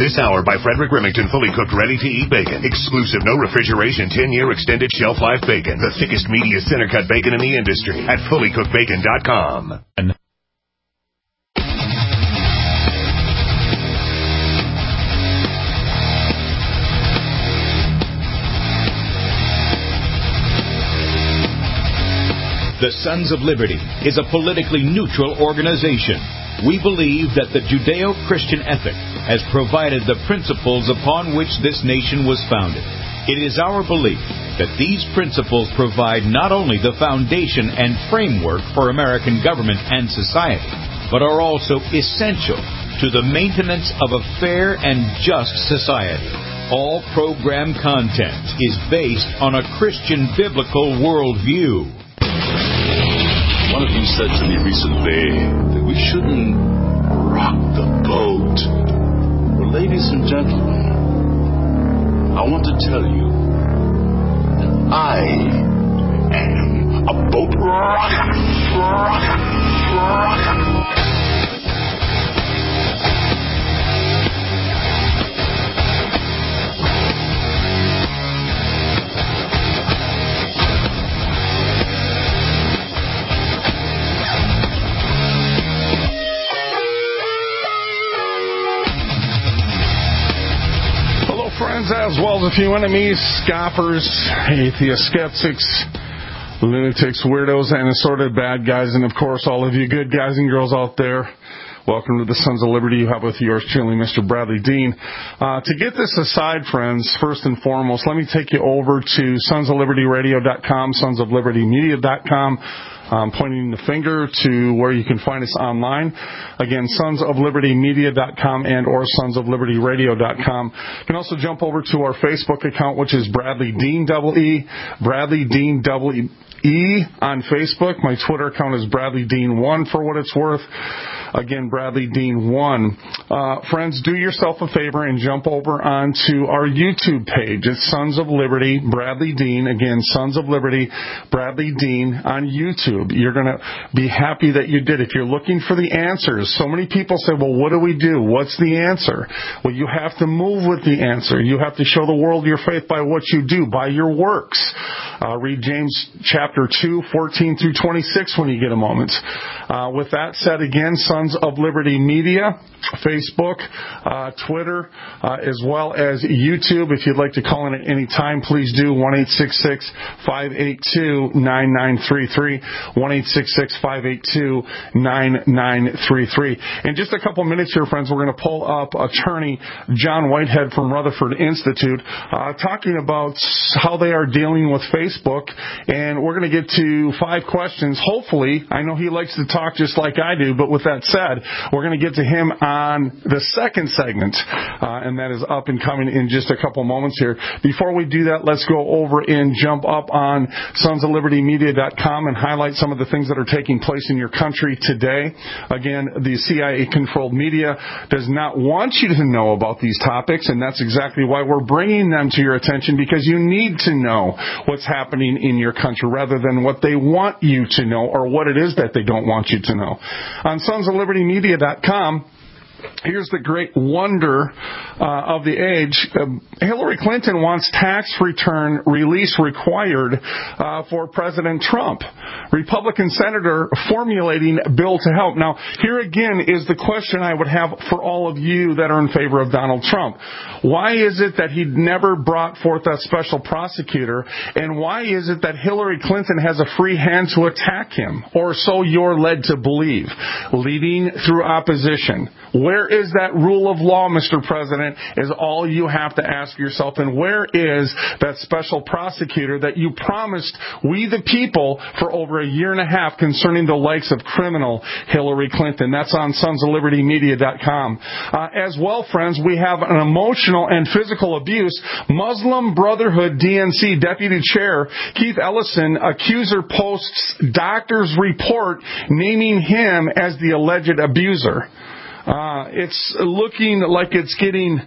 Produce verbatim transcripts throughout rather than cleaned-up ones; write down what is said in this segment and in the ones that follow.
This hour by Frederick Remington, fully cooked, ready-to-eat bacon. Exclusive, no refrigeration, ten-year extended shelf life bacon. The thickest, meatiest, center-cut bacon in the industry at fully cooked bacon dot com. The Sons of Liberty is a politically neutral organization. We believe that the Judeo-Christian ethic has provided the principles upon which this nation was founded. It is our belief that these principles provide not only the foundation and framework for American government and society, but are also essential to the maintenance of a fair and just society. All program content is based on a Christian biblical worldview. One of you said to me recently that we shouldn't rock the boat. Well, ladies and gentlemen, I want to tell you that I am a boat rocker. Rocker. Rocker. Friends, as well as a few enemies, scoffers, atheists, skeptics, lunatics, weirdos, and assorted bad guys, and of course all of you good guys and girls out there. Welcome to the Sons of Liberty. You have with yours truly, Mister Bradley Dean. Uh, to get this aside, friends, first and foremost, let me take you over to sons of liberty radio dot com, sons of liberty media dot com. Um, pointing the finger to where you can find us online. Again, sons of liberty media dot com and or sons of liberty radio dot com. You can also jump over to our Facebook account, which is Bradley Dean double E, Bradley Dean double E on Facebook. My Twitter account is Bradley Dean one for what it's worth. Again, Bradley Dean one. Uh, friends, do yourself a favor and jump over onto our YouTube page. It's Sons of Liberty, Bradley Dean. Again, Sons of Liberty, Bradley Dean on YouTube. You're going to be happy that you did. If you're looking for the answers, so many people say, well, what do we do? What's the answer? Well, you have to move with the answer. You have to show the world your faith by what you do, by your works. Uh, read James chapter two, fourteen through twenty-six when you get a moment. Uh, with that said, again, Sons of Liberty Media, Facebook, uh, Twitter, uh, as well as YouTube. If you'd like to call in at any time, please do. one eight six six, five eight two, nine nine three three. one eight six six, five eight two, nine nine three three. In just a couple minutes here, friends, we're going to pull up attorney John Whitehead from Rutherford Institute, uh, talking about how they are dealing with Facebook. And we're going to get to five questions. Hopefully, I know he likes to talk just like I do, but with that said, we're going to get to him on the second segment, uh, and that is up and coming in just a couple moments here. Before we do that, let's go over and jump up on sons of liberty media dot com and highlight some of the things that are taking place in your country today. Again, the C I A-controlled media does not want you to know about these topics, and that's exactly why we're bringing them to your attention, because you need to know what's happening in your country rather than what they want you to know or what it is that they don't want you to know. On sons of liberty media dot com, here's the great wonder uh, of the age. Uh, Hillary Clinton wants tax return release required uh, for President Trump. Republican senator formulating bill to help. Now, here again is the question I would have for all of you that are in favor of Donald Trump. Why is it that he never brought forth a special prosecutor? And why is it that Hillary Clinton has a free hand to attack him? Or so you're led to believe. Leading through opposition. Where is that rule of law, Mister President, is all you have to ask yourself. And where is that special prosecutor that you promised we the people for over a year and a half concerning the likes of criminal Hillary Clinton? That's on sons of liberty media dot com. Uh, as well, friends, we have an emotional and physical abuse. Muslim Brotherhood D N C Deputy Chair Keith Ellison, accuser posts doctor's report naming him as the alleged abuser. Uh, it's looking like it's getting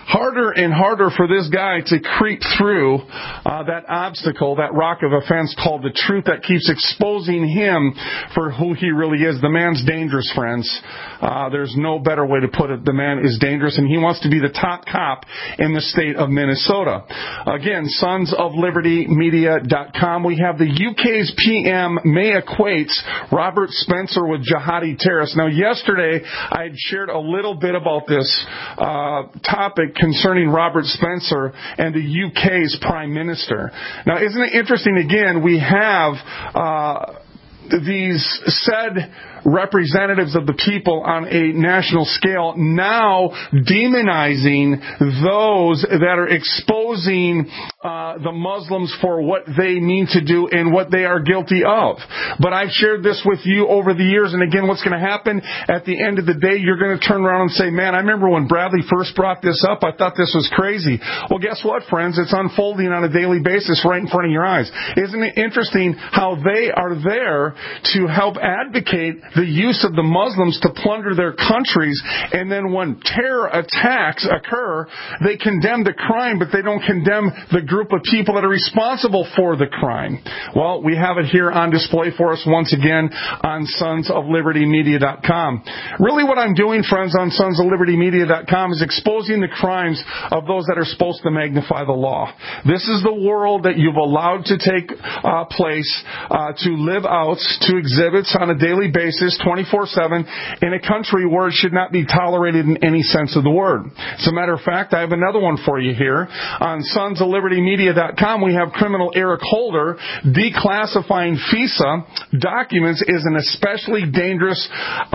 harder and harder for this guy to creep through uh, that obstacle, that rock of offense called the truth that keeps exposing him for who he really is. The man's dangerous, friends. Uh, there's no better way to put it. The man is dangerous, and he wants to be the top cop in the state of Minnesota. Again, sons of liberty media dot com. We have the U K's P M may equates Robert Spencer with jihadi terrorists. Now, yesterday I had shared a little bit about this uh, topic concerning Robert Spencer and the U K's Prime Minister. Now, isn't it interesting, again, we have uh, these said representatives of the people on a national scale now demonizing those that are exposing uh, the Muslims for what they mean to do and what they are guilty of. But I've shared this with you over the years, and again, what's going to happen at the end of the day, you're going to turn around and say, man, I remember when Bradley first brought this up, I thought this was crazy. Well, guess what, friends? It's unfolding on a daily basis right in front of your eyes. Isn't it interesting how they are there to help advocate the use of the Muslims to plunder their countries, and then when terror attacks occur, they condemn the crime, but they don't condemn the group of people that are responsible for the crime. Well, we have it here on display for us once again on sons of liberty media dot com. Really what I'm doing, friends, on sons of liberty media dot com is exposing the crimes of those that are supposed to magnify the law. This is the world that you've allowed to take uh, place, uh, to live out, to exhibits on a daily basis, twenty-four seven, in a country where it should not be tolerated in any sense of the word. As a matter of fact, I have another one for you here. On sons of liberty media dot com, we have criminal Eric Holder declassifying FISA documents is an especially dangerous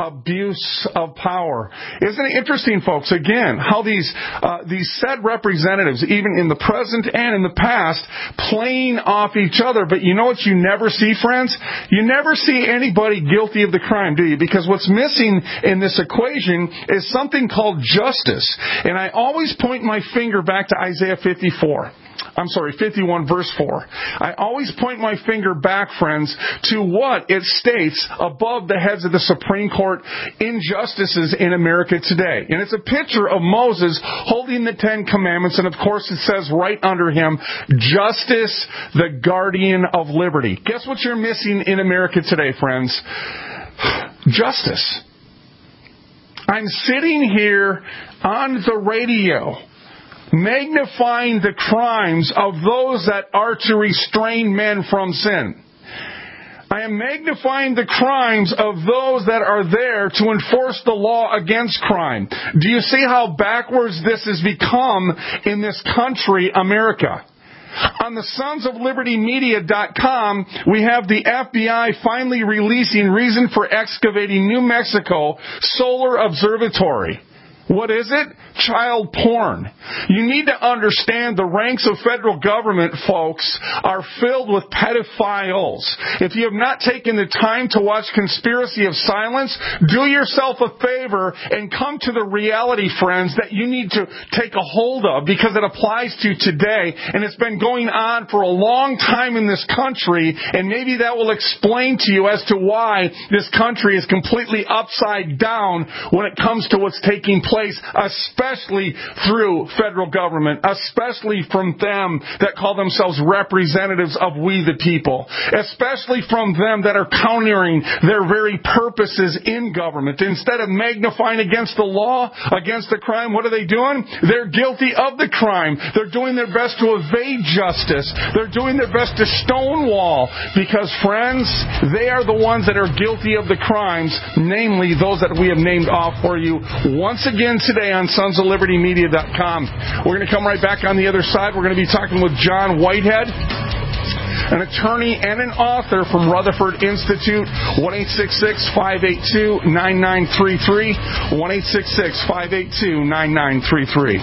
abuse of power. Isn't it interesting, folks, again, how these uh, these said representatives, even in the present and in the past, playing off each other. But you know what you never see, friends? You never see anybody guilty of the crime, do you? Because what's missing in this equation is something called justice. And I always point my finger back to Isaiah fifty-four. I'm sorry, fifty-one verse four. I always point my finger back, friends, to what it states above the heads of the Supreme Court injustices in America today. And it's a picture of Moses holding the Ten Commandments, and of course it says right under him, justice, the guardian of liberty. Guess what you're missing in America today, friends? Justice. I'm sitting here on the radio magnifying the crimes of those that are to restrain men from sin. I am magnifying the crimes of those that are there to enforce the law against crime. Do you see how backwards this has become in this country, America? On the sons of liberty media dot com, we have the F B I finally releasing reason for excavating New Mexico Solar Observatory. What is it? Child porn. You need to understand the ranks of federal government, folks, are filled with pedophiles. If you have not taken the time to watch Conspiracy of Silence, do yourself a favor and come to the reality, friends, that you need to take a hold of because it applies to today, and it's been going on for a long time in this country, and maybe that will explain to you as to why this country is completely upside down when it comes to what's taking place, especially through federal government, especially from them that call themselves representatives of we the people, especially from them that are countering their very purposes in government. Instead of magnifying against the law, against the crime, what are they doing? They're guilty of the crime. They're doing their best to evade justice. They're doing their best to stonewall because, friends, they are the ones that are guilty of the crimes, namely those that we have named off for you once again today on sons of liberty media dot com. We're going to come right back on the other side. We're going to be talking with John Whitehead, an attorney and an author from Rutherford Institute. one eight six six, five eight two, nine nine three three. one eight six six, five eight two, nine nine three three.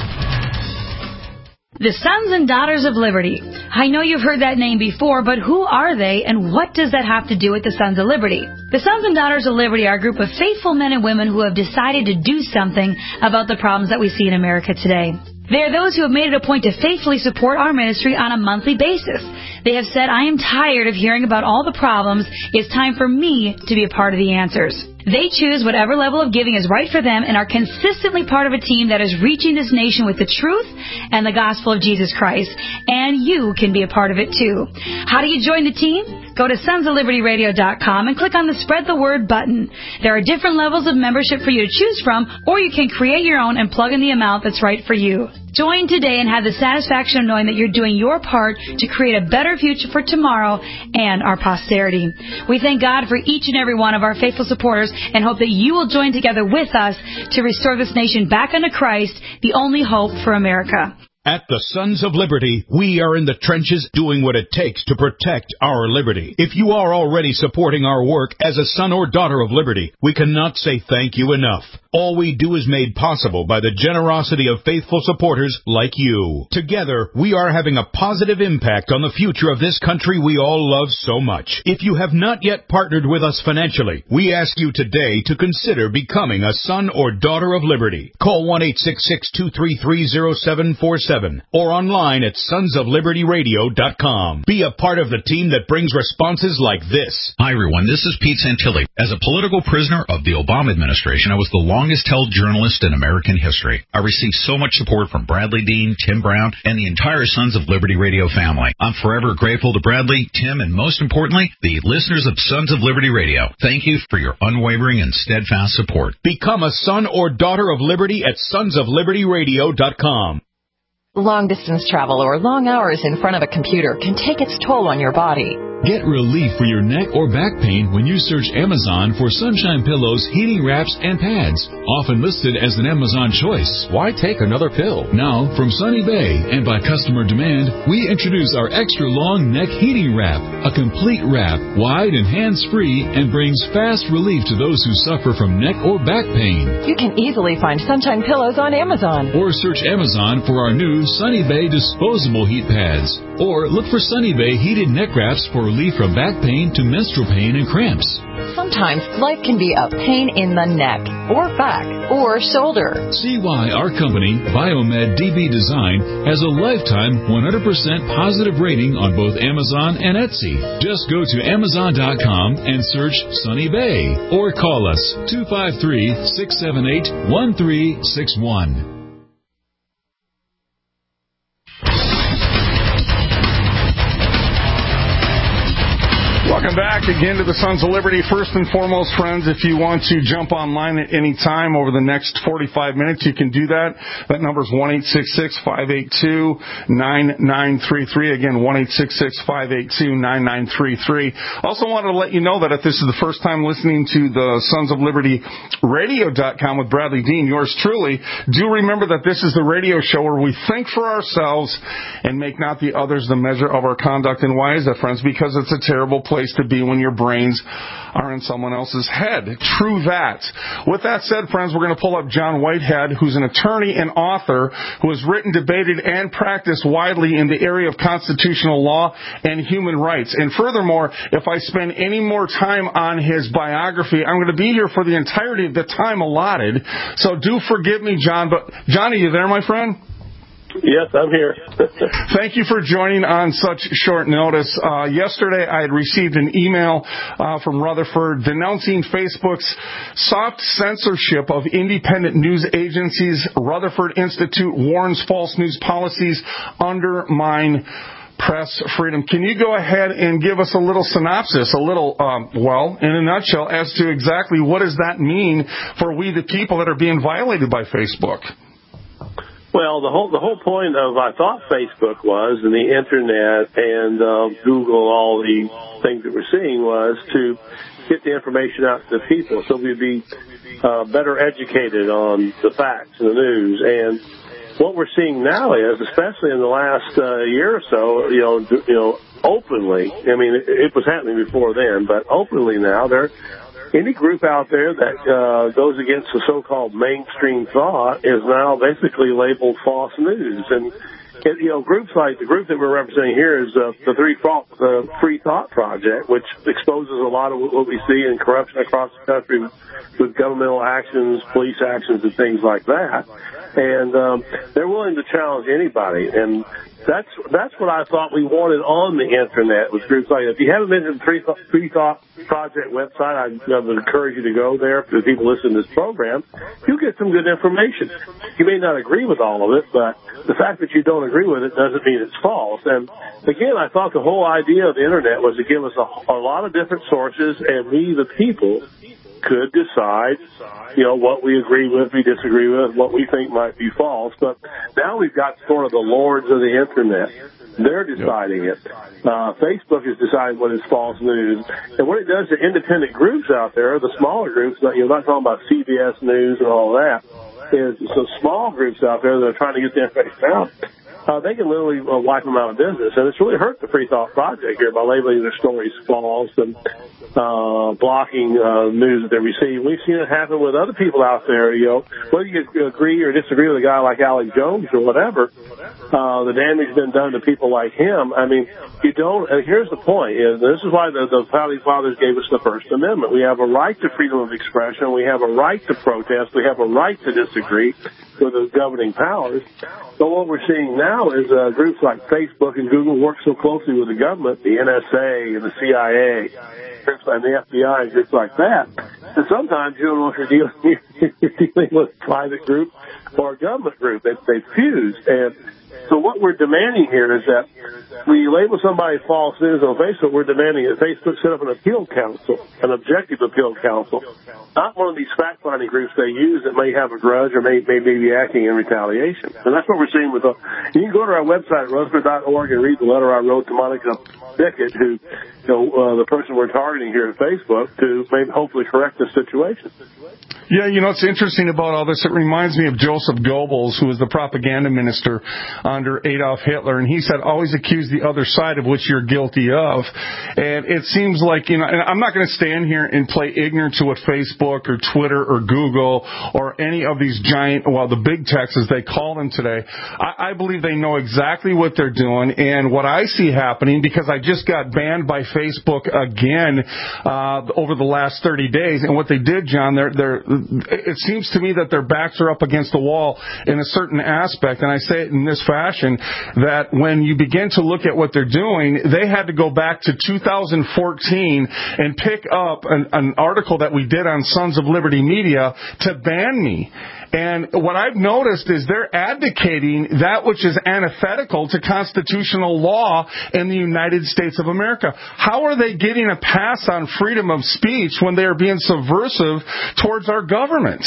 The Sons and Daughters of Liberty. I know you've heard that name before, but who are they and what does that have to do with the Sons of Liberty? The Sons and Daughters of Liberty are a group of faithful men and women who have decided to do something about the problems that we see in America today. They are those who have made it a point to faithfully support our ministry on a monthly basis. They have said, I am tired of hearing about all the problems. It's time for me to be a part of the answers. They choose whatever level of giving is right for them and are consistently part of a team that is reaching this nation with the truth and the gospel of Jesus Christ. And you can be a part of it too. How do you join the team? Go to sons of liberty radio dot com and click on the Spread the Word button. There are different levels of membership for you to choose from, or you can create your own and plug in the amount that's right for you. Join today and have the satisfaction of knowing that you're doing your part to create a better future for tomorrow and our posterity. We thank God for each and every one of our faithful supporters and hope that you will join together with us to restore this nation back unto Christ, the only hope for America. At the Sons of Liberty, we are in the trenches doing what it takes to protect our liberty. If you are already supporting our work as a son or daughter of liberty, we cannot say thank you enough. All we do is made possible by the generosity of faithful supporters like you. Together, we are having a positive impact on the future of this country we all love so much. If you have not yet partnered with us financially, we ask you today to consider becoming a son or daughter of liberty. Call one eight six six, two three three, zero seven four seven or online at sons of liberty radio dot com. Be a part of the team that brings responses like this. Hi, everyone. This is Pete Santilli. As a political prisoner of the Obama administration, I was the longest-held journalist in American history. I received so much support from Bradley Dean, Tim Brown, and the entire Sons of Liberty Radio family. I'm forever grateful to Bradley, Tim, and most importantly, the listeners of Sons of Liberty Radio. Thank you for your unwavering and steadfast support. Become a son or daughter of liberty at sons of liberty radio dot com. Long-distance travel or long hours in front of a computer can take its toll on your body. Get relief for your neck or back pain when you search Amazon for Sunshine Pillows, heating wraps, and pads, often listed as an Amazon choice. Why take another pill? Now, from Sunny Bay and by customer demand, we introduce our extra long neck heating wrap, a complete wrap, wide and hands-free, and brings fast relief to those who suffer from neck or back pain. You can easily find Sunshine Pillows on Amazon. Or search Amazon for our new Sunny Bay disposable heat pads. Or look for Sunny Bay heated neck wraps for relief from back pain to menstrual pain and cramps. Sometimes life can be a pain in the neck, or back, or shoulder. See why our company, Biomed D B Design, has a lifetime one hundred percent positive rating on both Amazon and Etsy. Just go to amazon dot com and search Sunny Bay, or call us two five three, six seven eight, one three six one. Welcome back again to the Sons of Liberty. First and foremost, friends, if you want to jump online at any time over the next forty-five minutes, you can do that. That number is one eight six six, five eight two, nine nine three three. Again, one eight six six, five eight two, nine nine three three. Also wanted to let you know that if this is the first time listening to the Sons of Liberty radio dot com with Bradley Dean, yours truly, do remember that this is the radio show where we think for ourselves and make not the others the measure of our conduct. And why is that, friends? Because it's a terrible place to be when your brains are in someone else's head. True that. With that said, friends, we're going to pull up John Whitehead, who's an attorney and author who has written, debated, and practiced widely in the area of constitutional law and human rights. And furthermore, if I spend any more time on his biography, I'm going to be here for the entirety of the time allotted. So do forgive me, John. But John, are you there, my friend? Yes, I'm here. Thank you for joining on such short notice. Uh, yesterday, I had received an email uh, from Rutherford denouncing Facebook's soft censorship of independent news agencies. Rutherford Institute warns false news policies undermine press freedom. Can you go ahead and give us a little synopsis, a little, um, well, in a nutshell, as to exactly what does that mean for we the people that are being violated by Facebook? Well, the whole the whole point of I thought Facebook was, and the internet and uh, Google, all the things that we're seeing was to get the information out to the people, so we'd be uh, better educated on the facts and the news. And what we're seeing now is, especially in the last uh, year or so, you know, you know, openly. I mean, it, it was happening before then, but openly now they're. Any group out there that uh, goes against the so-called mainstream thought is now basically labeled false news. And, it, you know, groups like the group that we're representing here is uh, the Three Thought, the Free Thought Project, which exposes a lot of what we see in corruption across the country with governmental actions, police actions, and things like that. and um, they're willing to challenge anybody. And that's that's what I thought we wanted on the internet was groups like that. If you haven't been to the Free Thought, Free Thought Project website, I, I would encourage you to go there. For the people listening to this program, you'll get some good information. You may not agree with all of it, but the fact that you don't agree with it doesn't mean it's false. And again, I thought the whole idea of the internet was to give us a, a lot of different sources, and we, the people, could decide, you know, what we agree with, we disagree with, what we think might be false. But now we've got sort of the lords of the internet. They're deciding it. Uh, Facebook is deciding what is false news. And what it does to independent groups out there, the smaller groups, you're not talking about C B S News and all that, is some small groups out there that are trying to get the information out. Uh, they can literally uh, wipe them out of business. And it's really hurt the Free Thought Project here by labeling their stories false and uh, blocking uh, news that they receive. We've seen it happen with other people out there, you know. Whether you agree or disagree with a guy like Alex Jones or whatever, uh, the damage been done to people like him. I mean, you don't, and here's the point, is this is why the, the Founding Fathers gave us the First Amendment. We have a right to freedom of expression. We have a right to protest. We have a right to disagree with the governing powers. But what we're seeing now is uh, groups like Facebook and Google work so closely with the government, the N S A and the C I A, groups and the F B I and groups like that. And sometimes you don't know if you're dealing, you're dealing with a private group or a government group. They, they fuse. And so what we're demanding here is that when you label somebody false news on Facebook, we're demanding that Facebook set up an appeal council, an objective appeal council, not one of these fact-finding groups they use that may have a grudge or may, may, may be acting in retaliation. And that's what we're seeing with the, you can go to our website, Rutherford dot org, and read the letter I wrote to Monica Bickett, who, you know, uh, the person we're targeting here at Facebook, to maybe hopefully correct the situation. Yeah, you know, it's interesting about all this. It reminds me of Joseph Goebbels, who was the propaganda minister under Adolf Hitler, and he said, always accuse the other side of which you're guilty of. And it seems like, you know, and I'm not going to stand here and play ignorant to what Facebook or Twitter or Google or any of these giant, well, the big techs as they call them today. I, I believe they know exactly what they're doing, and what I see happening, because I just got banned by Facebook again uh, over the last thirty days, and what they did, John, they're, they're it seems to me that their backs are up against the wall in a certain aspect, and I say it in this fashion, that when you begin to look at what they're doing, they had to go back to two thousand fourteen and pick up an, an article that we did on Sons of Liberty Media to ban me. And what I've noticed is they're advocating that which is antithetical to constitutional law in the United States of America. How are they getting a pass on freedom of speech when they are being subversive towards our government?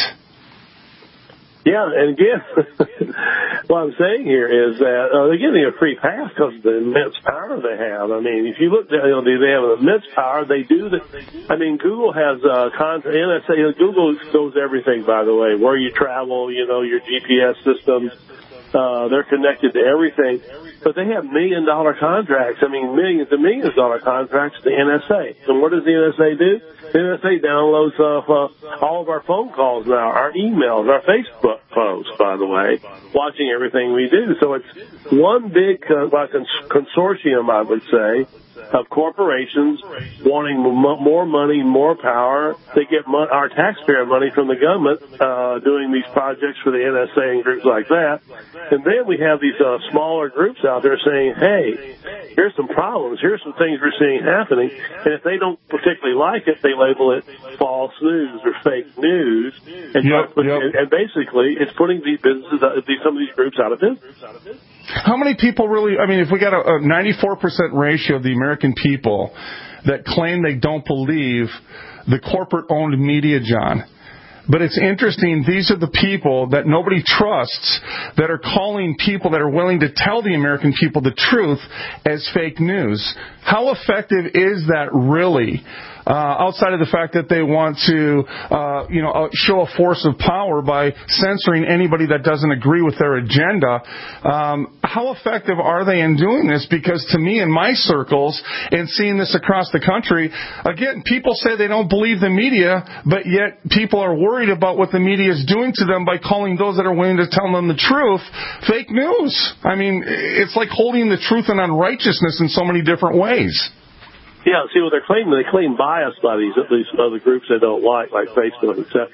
Yeah, and again, what I'm saying here is that uh, they're getting a free pass because of the immense power they have. I mean, if you look at, you know, they have an immense power. They do the, I mean, Google has uh, content. N S A, Google knows everything, by the way, where you travel, you know, your G P S systems. Uh, they're connected to everything. But they have million dollar contracts. I mean, millions and millions of dollar contracts to the N S A. And what does the N S A do? The N S A downloads uh, uh, all of our phone calls now, our emails, our Facebook posts, by the way, watching everything we do. So it's one big uh, consortium, I would say, of corporations wanting more money, more power. They get mo- our taxpayer money from the government uh, doing these projects for the N S A and groups like that. And then we have these uh, smaller groups out there saying, hey, here's some problems. Here's some things we're seeing happening. And if they don't particularly like it, they label it false news or fake news. And, yep, put, yep. and, and basically, it's putting these businesses, uh, these, some of these groups out of business. How many people really, I mean, if we got a, a ninety-four percent ratio of the American people that claim they don't believe the corporate-owned media, John. But it's interesting, these are the people that nobody trusts that are calling people that are willing to tell the American people the truth as fake news. How effective is that really? Uh, outside of the fact that they want to, uh, you know, uh, show a force of power by censoring anybody that doesn't agree with their agenda. Um, how effective are they in doing this? Because to me, in my circles, and seeing this across the country, again, people say they don't believe the media, but yet people are worried about what the media is doing to them by calling those that are willing to tell them the truth fake news. I mean, it's like holding the truth and unrighteousness in so many different ways. Yeah, see what they're claiming. They claim bias by these these other groups they don't like, like Facebook, et cetera.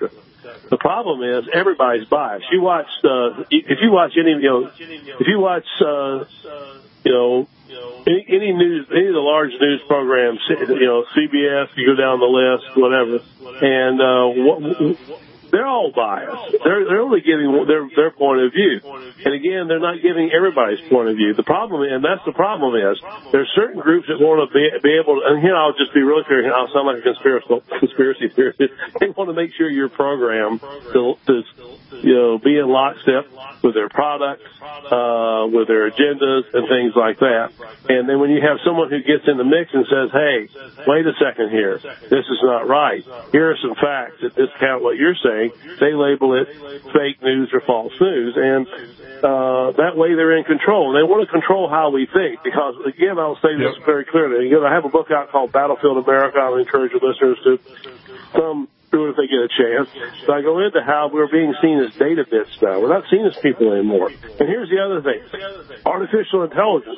The problem is everybody's biased. You watch, uh, if you watch any, you know, if you watch, uh, you know, any, any news, any of the large news programs, you know, C B S, you go down the list, whatever, and uh, what, they're all biased. They're they're only giving their their point of view, and again, they're not giving everybody's point of view. The problem, and that's the problem, is there's certain groups that want to be, be able to. And here, I'll just be really clear. I'll sound like a conspiracy conspiracy theorist. They want to make sure your program to, to you know be in lockstep with their products, uh, with their agendas and things like that. And then when you have someone who gets in the mix and says, hey, wait a second here, this is not right. Here are some facts that discount what you're saying. They label it fake news or false news. And uh, that way they're in control. And they want to control how we think because, again, I'll say this yep. very clearly. You know, I have a book out called Battlefield America. I'll encourage your listeners to come through it if they get a chance. So I go into how we're being seen as data bits now. We're not seen as people anymore. And here's the other thing. Artificial intelligence.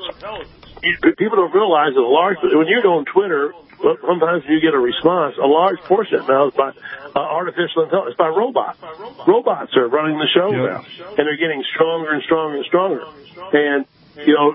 People don't realize that a large, when you go on Twitter, sometimes you get a response. A large portion now is by uh, artificial intelligence, by robots. Robots are running the show yep. now, and they're getting stronger and stronger and stronger. And, you know,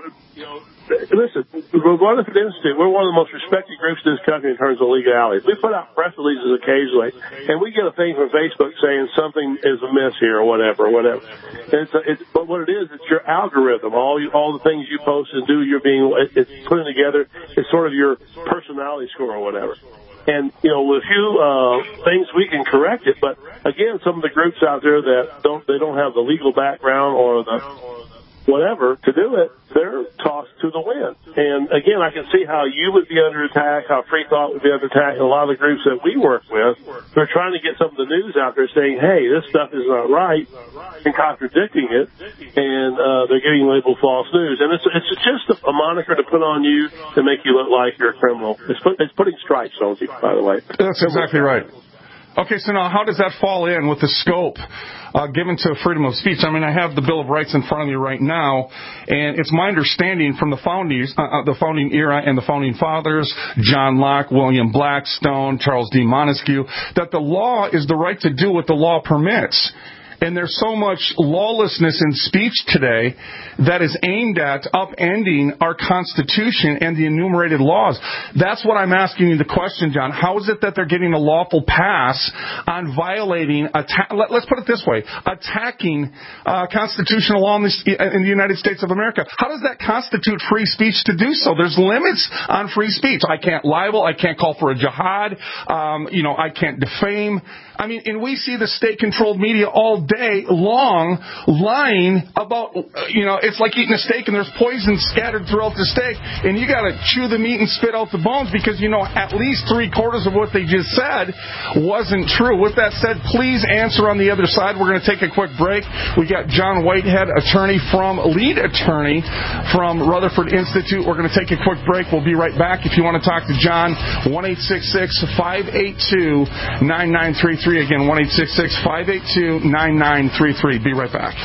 listen, Rutherford Institute, we're one of the most respected groups in this country in terms of legality. We put out press releases occasionally, and we get a thing from Facebook saying something is amiss here or whatever, or whatever. And it's, a, it's, but what it is, it's your algorithm. All you, all the things you post and do, you're being it's putting together. It's sort of your personality score or whatever. And, you know, with a few uh, things, we can correct it. But, again, some of the groups out there that don't, they don't have the legal background or the whatever to do it, they're tossed to the wind. And again, I can see how you would be under attack, how Free Thought would be under attack, and a lot of the groups that we work with, they're trying to get some of the news out there saying, hey, this stuff is not right, and contradicting it, and uh, they're getting labeled false news. And it's it's just a, a moniker to put on you to make you look like you're a criminal. It's, put, it's putting stripes on you, by the way. That's exactly right. Okay, so now how does that fall in with the scope uh, given to freedom of speech? I mean, I have the Bill of Rights in front of me right now, and it's my understanding from the founding, uh, the founding era and the founding fathers, John Locke, William Blackstone, Charles D. Montesquieu, that the law is the right to do what the law permits. And there's so much lawlessness in speech today that is aimed at upending our Constitution and the enumerated laws. That's what I'm asking you the question, John. How is it that they're getting a lawful pass on violating, atta- let, let's put it this way, attacking uh, constitutional law in, this, in the United States of America? How does that constitute free speech to do so? There's limits on free speech. I can't libel. I can't call for a jihad. Um, you know, I can't defame. I mean, and we see the state-controlled media all day long lying about, you know, it's like eating a steak and there's poison scattered throughout the steak, and you got to chew the meat and spit out the bones because, you know, at least three-quarters of what they just said wasn't true. With that said, please answer on the other side. We're going to take a quick break. We got John Whitehead, attorney from, lead attorney from Rutherford Institute. We're going to take a quick break. We'll be right back. If you want to talk to John, one eight six six, five eight two, nine nine three three. Again, one eight six six, five eight two, nine nine three three. Be right back.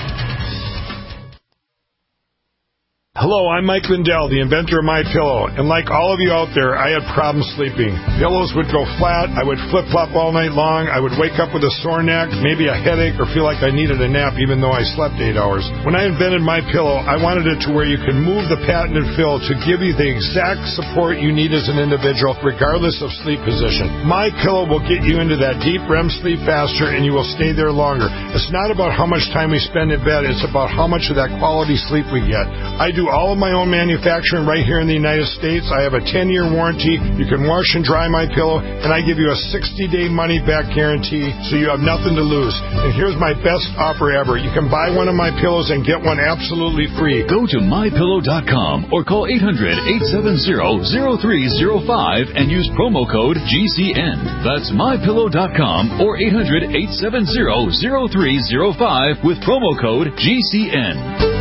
Hello, I'm Mike Lindell, the inventor of MyPillow, and like all of you out there, I had problems sleeping. Pillows would go flat, I would flip-flop all night long, I would wake up with a sore neck, maybe a headache, or feel like I needed a nap even though I slept eight hours. When I invented MyPillow, I wanted it to where you can move the patented fill to give you the exact support you need as an individual, regardless of sleep position. MyPillow will get you into that deep R E M sleep faster, and you will stay there longer. It's not about how much time we spend in bed, it's about how much of that quality sleep we get. I do all of my own manufacturing right here in the United States. I have a ten-year warranty. You can wash and dry my pillow, and I give you a sixty-day money-back guarantee, so you have nothing to lose. And here's my best offer ever. You can buy one of my pillows and get one absolutely free. Go to my pillow dot com or call eight hundred, eight seven zero, zero three zero five and use promo code G C N. That's my pillow dot com or eight hundred, eight seven zero, zero three zero five with promo code G C N.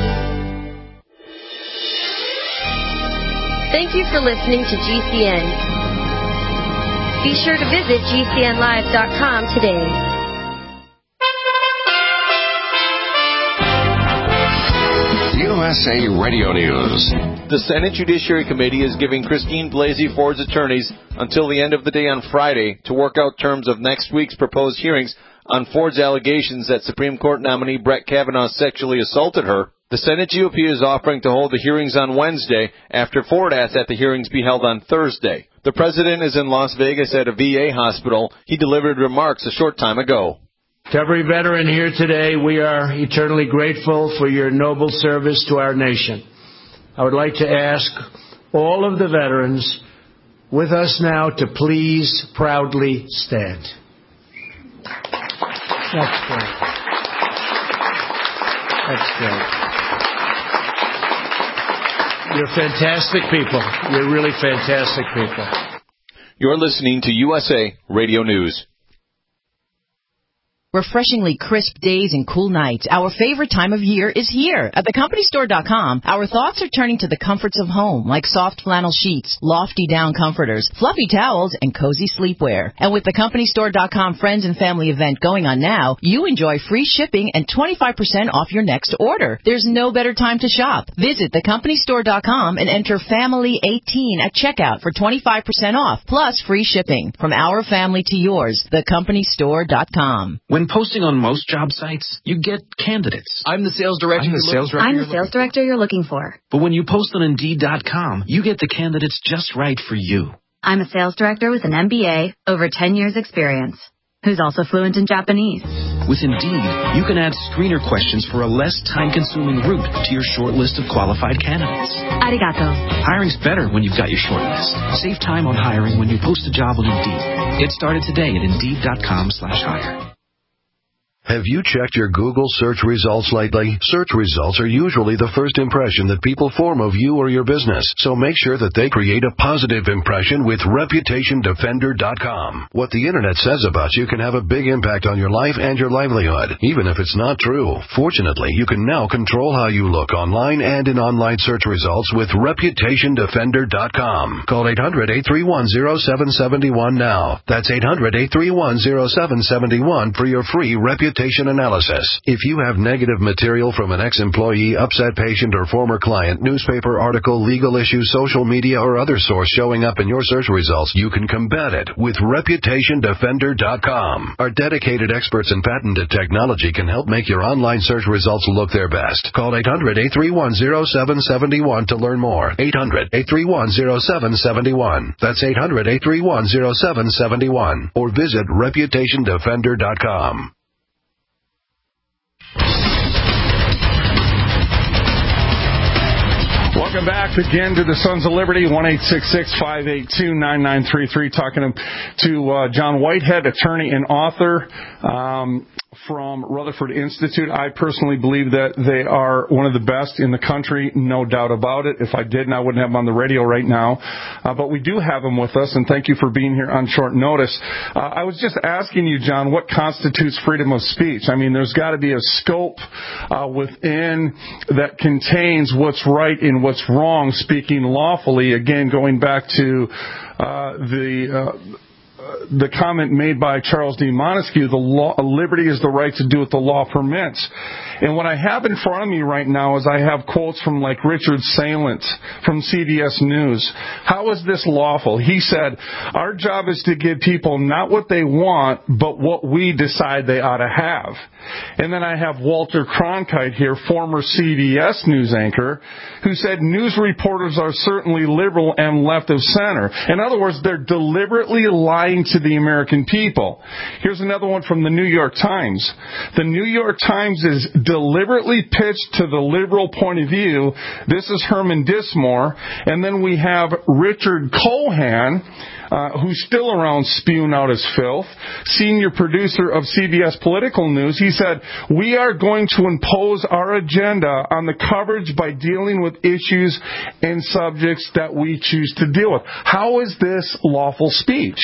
Thank you for listening to G C N. Be sure to visit G C N live dot com today. U S A Radio News. The Senate Judiciary Committee is giving Christine Blasey Ford's attorneys until the end of the day on Friday to work out terms of next week's proposed hearings on Ford's allegations that Supreme Court nominee Brett Kavanaugh sexually assaulted her. The Senate G O P is offering to hold the hearings on Wednesday after Ford asked that the hearings be held on Thursday. The president is in Las Vegas at a V A hospital. He delivered remarks a short time ago. To every veteran here today, we are eternally grateful for your noble service to our nation. I would like to ask all of the veterans with us now to please proudly stand. That's great. That's great. You're fantastic people. You're really fantastic people. You're listening to U S A Radio News. Refreshingly crisp days and cool nights. Our favorite time of year is here. At the company store dot com, our thoughts are turning to the comforts of home, like soft flannel sheets, lofty down comforters, fluffy towels, and cozy sleepwear. And with the company store dot com Friends and Family event going on now, you enjoy free shipping and twenty-five percent off your next order. There's no better time to shop. Visit the company store dot com and enter family eighteen at checkout for twenty-five percent off, plus free shipping. From our family to yours, the company store dot com. When posting on most job sites, you get candidates. I'm the sales director. I'm the sales director. I'm the sales director you're looking for. But when you post on Indeed dot com, you get the candidates just right for you. I'm a sales director with an M B A, over ten years experience, who's also fluent in Japanese. With Indeed, you can add screener questions for a less time-consuming route to your short list of qualified candidates. Arigato. Hiring's better when you've got your short list. Save time on hiring when you post a job on Indeed. Get started today at Indeed dot com slash hire. Have you checked your Google search results lately? Search results are usually the first impression that people form of you or your business, so make sure that they create a positive impression with Reputation Defender dot com. What the Internet says about you can have a big impact on your life and your livelihood, even if it's not true. Fortunately, you can now control how you look online and in online search results with Reputation Defender dot com. Call eight hundred, eight three one, zero seven seven one now. That's eight hundred, eight three one, zero seven seven one for your free Reputation analysis. If you have negative material from an ex-employee, upset patient, or former client, newspaper article, legal issue, social media, or other source showing up in your search results, you can combat it with Reputation Defender dot com. Our dedicated experts in patented technology can help make your online search results look their best. Call eight hundred, eight three one, zero seven seven one to learn more. eight hundred, eight three one, zero seven seven one. That's eight hundred, eight three one, zero seven seven one. Or visit Reputation Defender dot com. Welcome back again to the Sons of Liberty, one eight six six, five eight two, nine nine three three. Talking to uh, John Whitehead, attorney and author um, from Rutherford Institute. I personally believe that they are one of the best in the country, no doubt about it. If I didn't, I wouldn't have them on the radio right now. Uh, but we do have them with us, and thank you for being here on short notice. Uh, I was just asking you, John, what constitutes freedom of speech? I mean, there's got to be a scope uh, within that contains what's right and what's wrong, speaking lawfully. Again, going back to uh, the... Uh, the comment made by Charles D. Montesquieu, the law, liberty is the right to do what the law permits. And what I have in front of me right now is I have quotes from like Richard Salent from C B S News. How is this lawful? He said, our job is to give people not what they want, but what we decide they ought to have. And then I have Walter Cronkite here, former C B S News anchor, who said news reporters are certainly liberal and left of center. In other words, they're deliberately lying to the American people. Here's another one from the New York Times. The New York Times is deliberately pitched to the liberal point of view. This is Herman Dismore. And then we have Richard Cohan, uh, who's still around spewing out his filth, senior producer of C B S Political News. He said, we are going to impose our agenda on the coverage by dealing with issues and subjects that we choose to deal with. How is this lawful speech?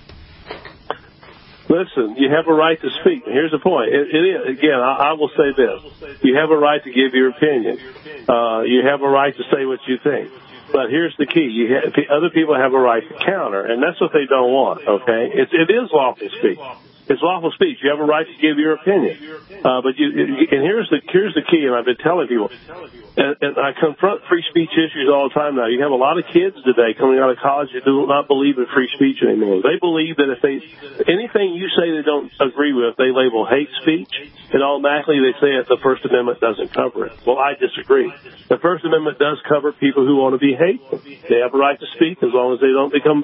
Listen, you have a right to speak. Here's the point. It, it is, again, I, I will say this. You have a right to give your opinion. Uh, you have a right to say what you think. But here's the key. You have, other people have a right to counter, and that's what they don't want, okay? It, it is lawful speech. It's lawful speech. You have a right to give your opinion. Uh, but you, and here's the here's the key, and I've been telling people, and, and I confront free speech issues all the time now. You have a lot of kids today coming out of college who do not believe in free speech anymore. They believe that if they anything you say they don't agree with, they label hate speech, and automatically they say that the First Amendment doesn't cover it. Well, I disagree. The First Amendment does cover people who want to be hateful. They have a right to speak as long as they don't become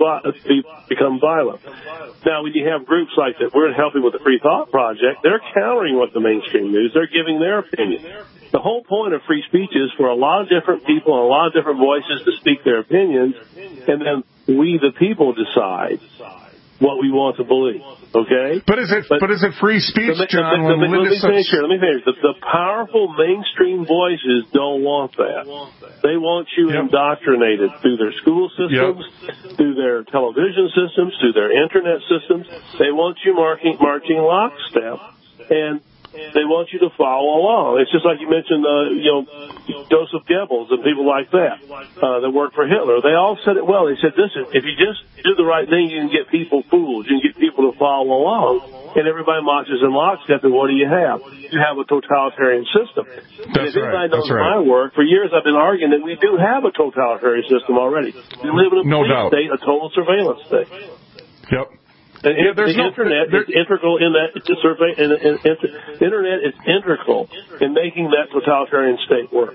become violent. Now, when you have groups like that, we're helping with the Free Thought Project. They're countering what the mainstream news. They're giving their opinion. The whole point of free speech is for a lot of different people and a lot of different voices to speak their opinions, and then we, the people, decide what we want to believe. Okay? But is it but, but is it free speech, the, John? The, the, when the, let me Linda finish here. Let me finish. The, the powerful mainstream voices don't want that. They want you yep. indoctrinated through their school systems, yep. through their television systems, through their internet systems. They want you marching, marching lockstep, and they want you to follow along. It's just like you mentioned, uh, you know, Joseph Goebbels and people like that uh, that worked for Hitler. They all said it well. They said, listen, if you just do the right thing, you can get people fooled. You can get people to follow along, and everybody marches in lockstep, and what do you have? You have a totalitarian system. That's and if anybody right. knows That's right. my work, for years I've been arguing that we do have a totalitarian system already. We live in a no police doubt. state, a total surveillance state. Yep. And yeah, there's the no, internet there, is integral in that survey. And, and, and, internet is integral in making that totalitarian state work.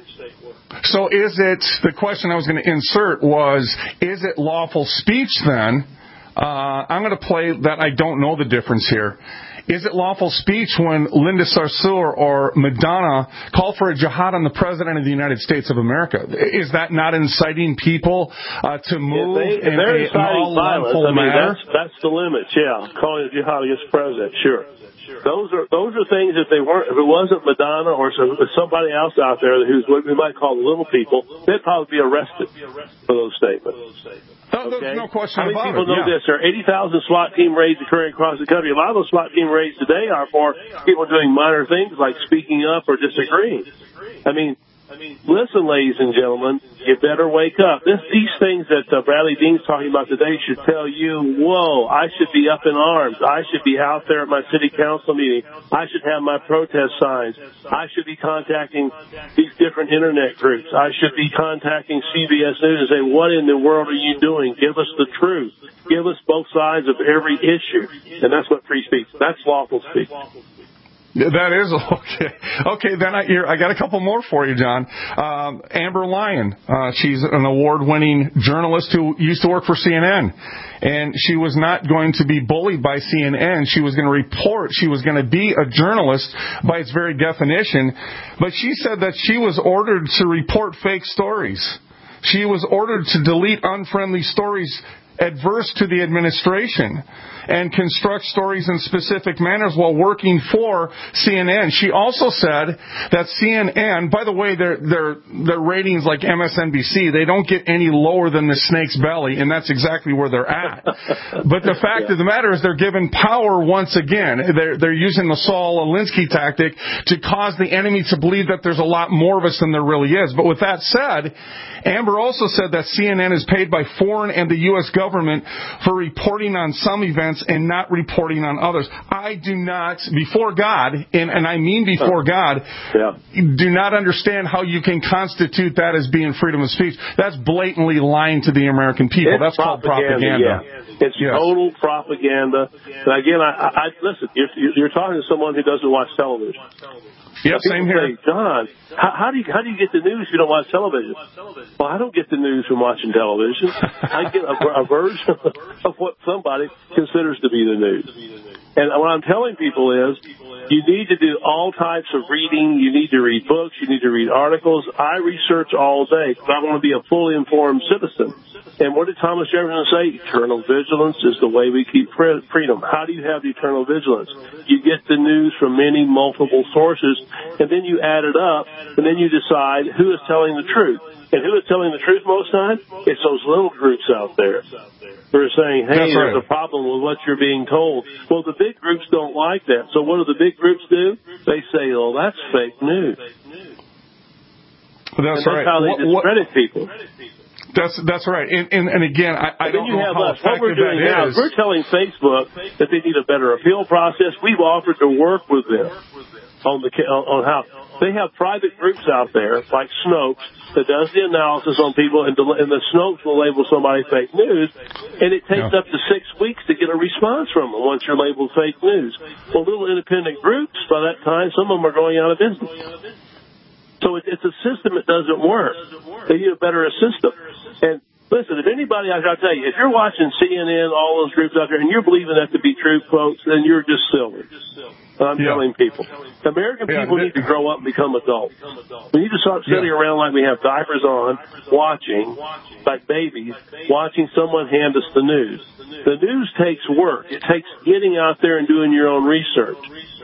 So, is it the question I was going to insert was: is it lawful speech then? Uh, I'm going to play that I don't know the difference here. Is it lawful speech when Linda Sarsour or Madonna call for a jihad on the President of the United States of America? Is that not inciting people uh, to move if they, if in they're a, inciting an violence, all-lawful I mean, manner? that's, that's the limit, yeah. Calling a jihad against the President, sure. Those are those are things. If they weren't, if it wasn't Madonna or some, somebody else out there who's what we might call the little people, they'd probably be arrested for those statements. No, okay? There's no question How many about people it, know yeah. this? There are eighty thousand SWAT team raids occurring across the country. A lot of those SWAT team raids today are for people doing minor things like speaking up or disagreeing. I mean, listen, ladies and gentlemen, you better wake up. This, these things that uh, Bradley Dean's talking about today should tell you, whoa, I should be up in arms. I should be out there at my city council meeting. I should have my protest signs. I should be contacting these different internet groups. I should be contacting C B S News and say, what in the world are you doing? Give us the truth. Give us both sides of every issue. And that's what free speech, that's lawful speech. That is okay. Okay, then I here I got a couple more for you, John. Um, Amber Lyon, uh, she's an award-winning journalist who used to work for C N N, and she was not going to be bullied by C N N. She was going to report. She was going to be a journalist by its very definition, but she said that she was ordered to report fake stories. She was ordered to delete unfriendly stories adverse to the administration and construct stories in specific manners while working for C N N. She also said that C N N, by the way, their their their ratings like M S N B C, they don't get any lower than the snake's belly, and that's exactly where they're at. But the fact yeah. of the matter is they're given power once again. They're they're using the Saul Alinsky tactic to cause the enemy to believe that there's a lot more of us than there really is. But with that said, Amber also said that C N N is paid by foreign and the U S government for reporting on some events and not reporting on others. I do not, before God, and, and I mean before God, yeah. do not understand how you can constitute that as being freedom of speech. That's blatantly lying to the American people. It's That's propaganda, called propaganda. Yeah. It's yes. total propaganda. And again, I, I, I listen, you're, you're talking to someone who doesn't watch television. Yeah, same here. Say, John, how, how do you how do you get the news if you don't watch television? Well, I don't get the news from watching television. I get a, a version of what somebody considers to be the news. And what I'm telling people is, you need to do all types of reading. You need to read books. You need to read articles. I research all day because I want to be a fully informed citizen. And what did Thomas Jefferson say? Eternal vigilance is the way we keep freedom. How do you have eternal vigilance? You get the news from many multiple sources, and then you add it up, and then you decide who is telling the truth. And who is telling the truth most times? It's those little groups out there who are saying, hey, That's there's right. a problem with what you're being told. Well, the big groups don't like that. So what do the big groups do? They say, oh, that's fake news. Well, that's and that's right. how they what, discredit what, people. That's that's right. And and, and again, I, I don't you know have how us. What we're effective doing that now is. is we're telling Facebook that they need a better appeal process. We've offered to work with them on the on how they have private groups out there like Snopes that does the analysis on people, and, and the Snopes will label somebody fake news, and it takes Yeah. up to six weeks to get a response from them once you're labeled fake news. Well, little independent groups, by that time, some of them are going out of business. So it, it's a system that doesn't work. They need a better system. And listen, if anybody, I gotta tell you, if you're watching C N N, all those groups out there, and you're believing that to be true, folks, then you're just silly. I'm yeah. telling people. American yeah, people need to grow up and become adults. We need to start sitting yeah. around like we have diapers on, watching, like babies, watching someone hand us the news. The news takes work. It takes getting out there and doing your own research.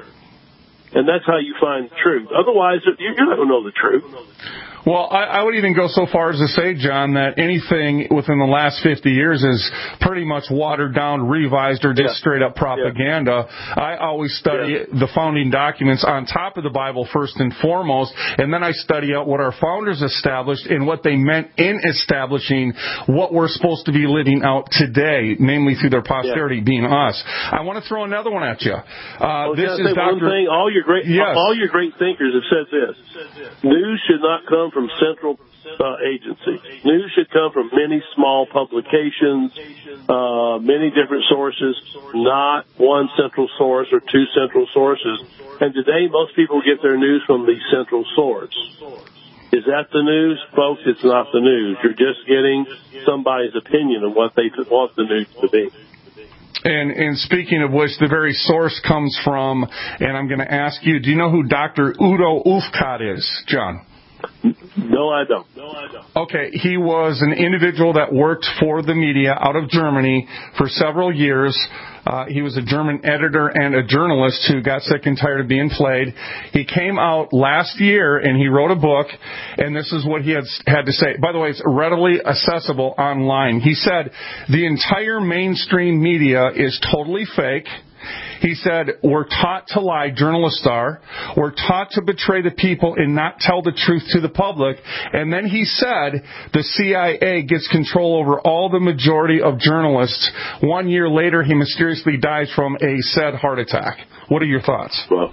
And that's how you find the truth. Otherwise, you're not going to know the truth. Well, I, I would even go so far as to say, John, that anything within the last fifty years is pretty much watered down, revised, or just yeah. straight up propaganda. Yeah. I always study yeah. the founding documents on top of the Bible first and foremost, and then I study out what our founders established and what they meant in establishing what we're supposed to be living out today, namely through their posterity yeah. being us. I want to throw another one at you. Uh, oh, this is say Doctor One thing, all your great, yes. all your great thinkers have said this: news should not come from central uh, agencies. News should come from many small publications, uh, many different sources, not one central source or two central sources. And today, most people get their news from the central source. Is that the news? Folks, it's not the news. You're just getting somebody's opinion of what they want the news to be. And, and speaking of which, the very source comes from, and I'm going to ask you, do you know who Doctor Udo Ulfkott is, John? No, I don't. No, I don't. Okay, he was an individual that worked for the media out of Germany for several years. Uh, he was a German editor and a journalist who got sick and tired of being played. He came out last year and he wrote a book, and this is what he had, had to say. By the way, it's readily accessible online. He said, the entire mainstream media is totally fake. He said, we're taught to lie, journalists are. We're taught to betray the people and not tell the truth to the public. And then he said, the C I A gets control over all the majority of journalists. One year later, he mysteriously dies from a said heart attack. What are your thoughts? Well,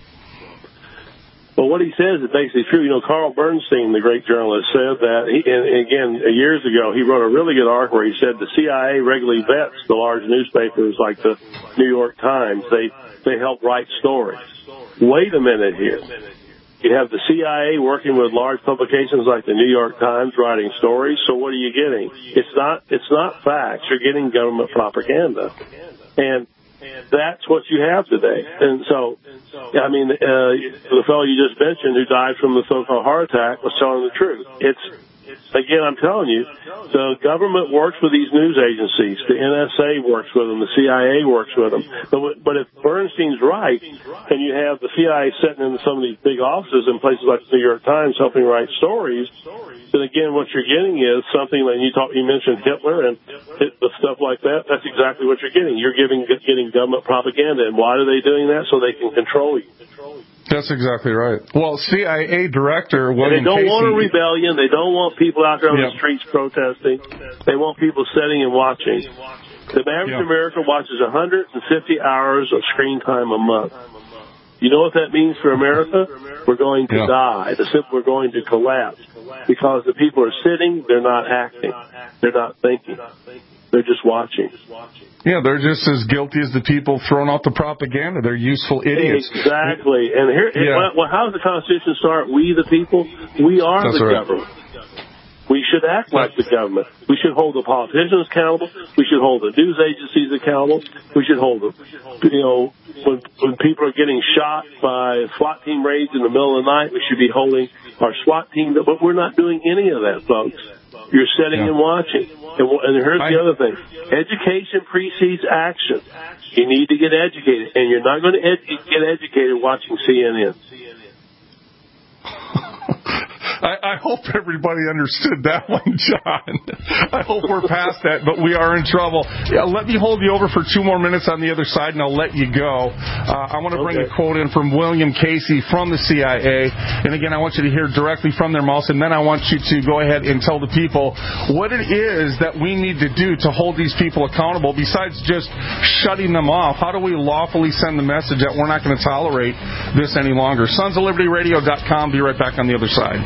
well, what he says is basically true. You know, Carl Bernstein, the great journalist, said that, he, and again, years ago, he wrote a really good article where he said the C I A regularly vets the large newspapers like the New York Times. They they help write stories. Wait a minute here. You have the C I A working with large publications like the New York Times writing stories. So what are you getting? It's not it's not facts. You're getting government propaganda. And that's what you have today. And so, I mean, uh, the fellow you just mentioned who died from the so-called heart attack was telling the truth. It's, again, I'm telling you, the government works with these news agencies. The N S A works with them. The C I A works with them. But, but if Bernstein's right, and you have the C I A sitting in some of these big offices in places like the New York Times helping write stories, then again, what you're getting is something like you talk, you mentioned Hitler and the stuff like that. That's exactly what you're getting. You're giving, getting government propaganda. And why are they doing that? So they can control you. That's exactly right. Well, C I A director William Casey. They don't Casey, want a rebellion. They don't want people out there on yep. the streets protesting. They want people sitting and watching. The average yep. American watches one hundred fifty hours of screen time a month. You know what that means for America? We're going to yep. die. The simple, we're going to collapse. Because the people are sitting, they're not acting. They're not thinking. They're just watching. Yeah, they're just as guilty as the people throwing out the propaganda. They're useful idiots. Exactly. And here, yeah. well, how does the Constitution start? We, the people, we are That's the right. government. We should act like the government. We should hold the politicians accountable. We should hold the news agencies accountable. We should hold them. You know, when, when people are getting shot by SWAT team raids in the middle of the night, we should be holding our SWAT team. But we're not doing any of that, folks. You're sitting yeah. and watching. And, and here's I, the other thing. Education precedes action. You need to get educated. And you're not going to ed- get educated watching C N N. I, I hope everybody understood that one, John. I hope we're past that, but we are in trouble. Yeah, let me hold you over for two more minutes on the other side, and I'll let you go. Uh, I want to bring okay. a quote in from William Casey from the C I A. And again, I want you to hear directly from their mouths, and then I want you to go ahead and tell the people what it is that we need to do to hold these people accountable besides just shutting them off. How do we lawfully send the message that we're not going to tolerate this any longer? sons of liberty radio dot com. Be right back on the other side.